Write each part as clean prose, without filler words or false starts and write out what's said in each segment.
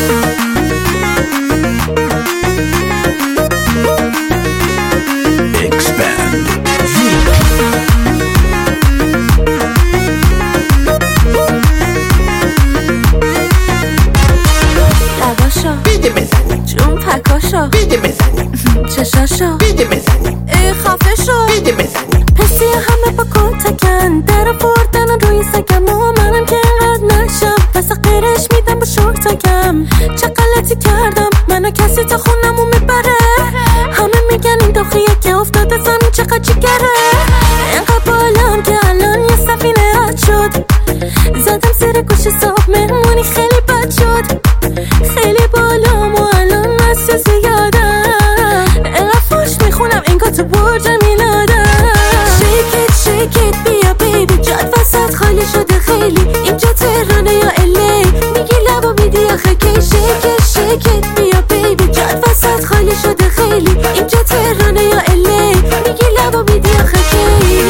بیده بزنیم چشاشو بیده بزنیم ای خفه شو بیده بزنیم پسی همه با کتکن در بردن روی سگم و منم که اینقدر نشم پس غیرش میدم با شورتکم چه غلطی کردم منو کسی تا خونمو میبره همه میگن این داخیه که افتاده زمین چقدر جگره اینقدر بالام که الان یه سفینه رد شد زدم زیر گوش صاحب مهمونی خیلی بد شد خیلی بالام و الان نسی زیادم اینقدر فوش میخونم انگار تو برج میلادم شیک ایت بیا بیبی جاد وسط خالی شده خیلی اینجا تهرانه یا الی میگی لبو میدی آخه کی شیک ایت بیا بیبی جاد وسط خالی شده خیلی اینجا تهرانه یا الی میگی لبو میدی آخه کی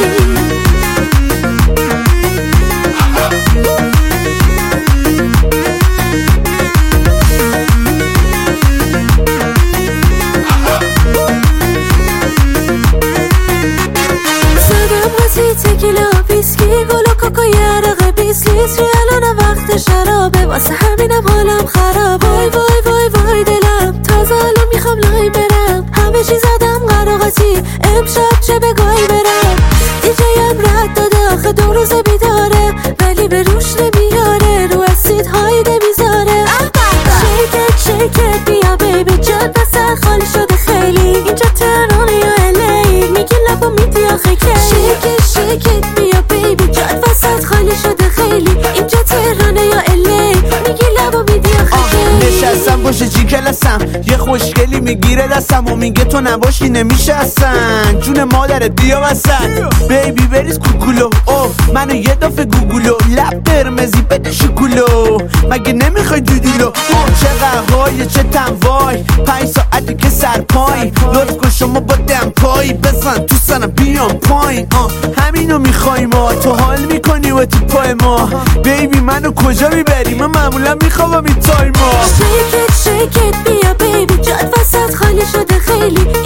تکیلا ویسکی گل و کوکا یه عرق 20 لیتری الان وقت شرابه واسه همینم حالم خراب وای وای وای وای دلم تازه الان میخوام لای برم همه چی زدم قراقاتی امشب چه بگاهی برم دیجیم رد داده آخه 2 روز بیداره ولی به روش نمیاره رو اسید هایده میذاره شیکت بیا بیبی جد وسط خالی شده خیلی اینجا تهرانه یا الی میگی لبا میدی آخه کی شیکت بیا بیبی جد وسط خالی شده خیلی اینجا تهرانه یا الی میگی لبا میدی آخه کی نشستم باشه چی کلسم یه خوشگلی میگیره دستم و میگه تو نباشی نمیشه اصلا جون مادرت بیا وسط بیبی بریز کوکولو منو یه دفعه گوگولو لب قرمزی بده شکولو مگه نمیخوای دودولو چه قهوای چه تنوای 5 ساعتی که سرپای لطف کن شما با دمپایی بزن تو سنم بیام پایین همینو میخوای ما تو حال میکنی و تو پای ما بیبی منو کجا میبری من معمولا میخوابم این تایما شیکت بیا بیبی جاد وسط خالی شده خیلی